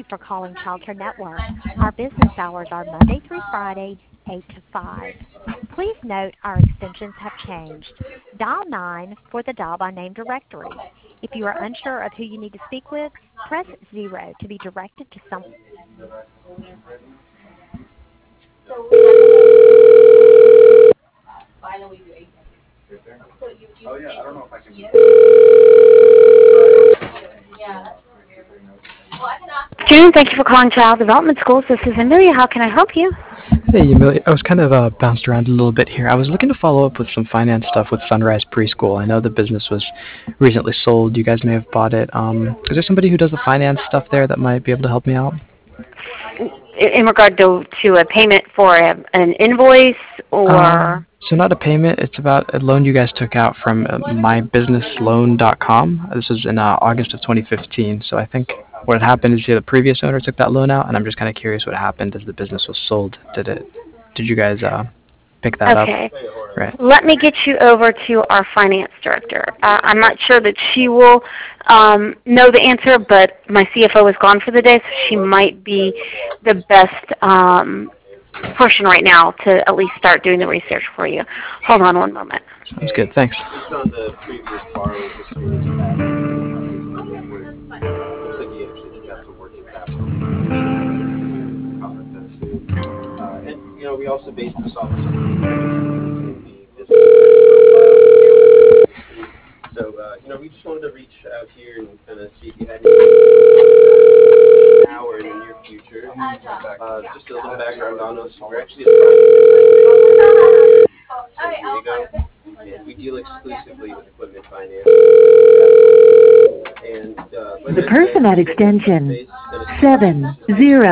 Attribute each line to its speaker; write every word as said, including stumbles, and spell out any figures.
Speaker 1: for calling Child Care Network. Our business hours are Monday through Friday, eight to five. Please note our extensions have changed. Dial nine for the dial by name directory. If you are unsure of who you need to speak with, press zero to be directed to someone.
Speaker 2: June, thank you for calling Child Development Schools. This is Amelia. How can I help you?
Speaker 3: Hey, Amelia. I was kind of uh, bounced around a little bit here. I was looking to follow up with some finance stuff with Sunrise Preschool. I know the business was recently sold. You guys may have bought it. Um, is there somebody who does the finance stuff there that might be able to help me out?
Speaker 2: In regard to, to a payment for a, an invoice or?
Speaker 3: Um, so not a payment. It's about a loan you guys took out from uh, my business loan dot com. This was in uh, August of twenty fifteen. So I think what had happened is yeah, the previous owner took that loan out, and I'm just kind of curious what happened as the business was sold. Did it? Did you guys uh, pick that up?
Speaker 2: Okay.
Speaker 3: Right.
Speaker 2: Let me get you over to our finance director. Uh, I'm not sure that she will um, know the answer, but my C F O is gone for the day, so she might be the best um, person right now to at least start doing the research for you. Hold on one moment.
Speaker 3: Sounds good. Thanks.
Speaker 4: Just on the previous borrowers with some of those past where it looks like you actually took out some working capital. Uh, and, you know, we also based this off of some of the business. So, uh, you know, we just wanted to reach out here and kind of see if you had any now or in the near future. Uh, just a little background on us. We're actually a San Diego, and we deal exclusively with equipment finance. And, uh,
Speaker 5: The person at extension seven zero